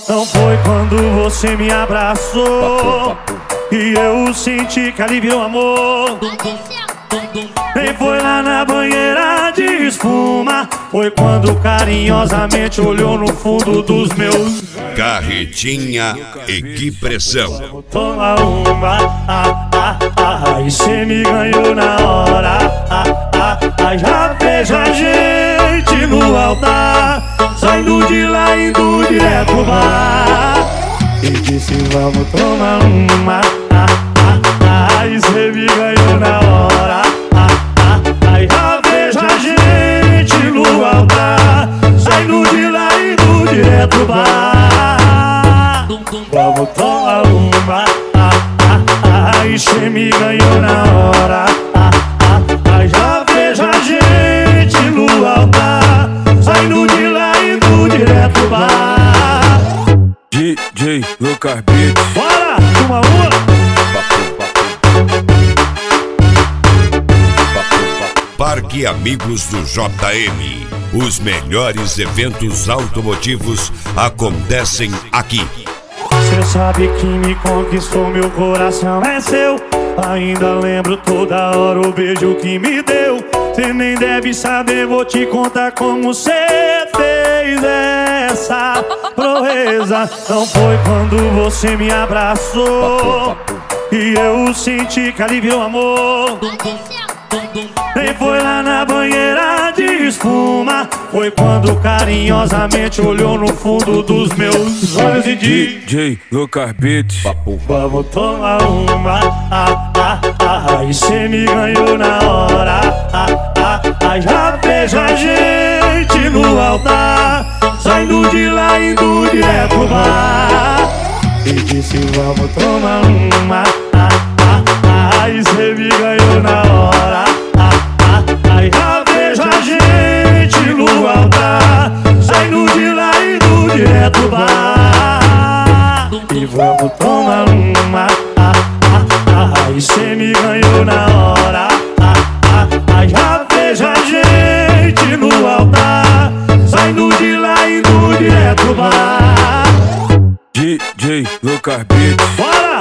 Não foi quando você me abraçou e eu senti que ali virou amor. Nem foi lá na banheira de espuma, foi quando carinhosamente olhou no fundo dos meus. Carretinha e que pressão. Toma uma, e cê me ganhou na hora. Já vejo a gente no altar, saindo de lá, indo direto pro bar. E disse vamos tomar uma, e cê me ganhou na hora. Já vejo a gente no altar, saindo de lá, indo direto pro bar. Vamos tomar uma, e cê me ganhou na hora. Já vejo a gente no altar, saindo de lá, indo direto pro bar. DJ Lucas Beats. Bora, uma. Parque Amigos do JM. Os melhores eventos automotivos acontecem aqui. Cê sabe que me conquistou, meu coração é seu. Ainda lembro toda hora o beijo que me deu. Cê nem deve saber, vou te contar como cê fez essa proeza. Não foi quando você me abraçou e eu senti que ali virou amor. Nem foi lá na banheira de espuma, foi quando carinhosamente olhou no fundo dos meus olhos e disse: DJ Lucas Beats. vamos tomar uma, e cê me ganhou na hora. Já vejo a gente no altar, saindo de lá, indo direto pro bar. E disse vamos tomar uma, e cê me ganhou na hora. Já vejo a gente no altar, saindo de lá, indo direto pro bar. E vamos tomar uma, e cê me ganhou na hora. Já vejo a gente no altar, saindo de lá, indo direto pro bar. DJ Lucas Beats. Bora!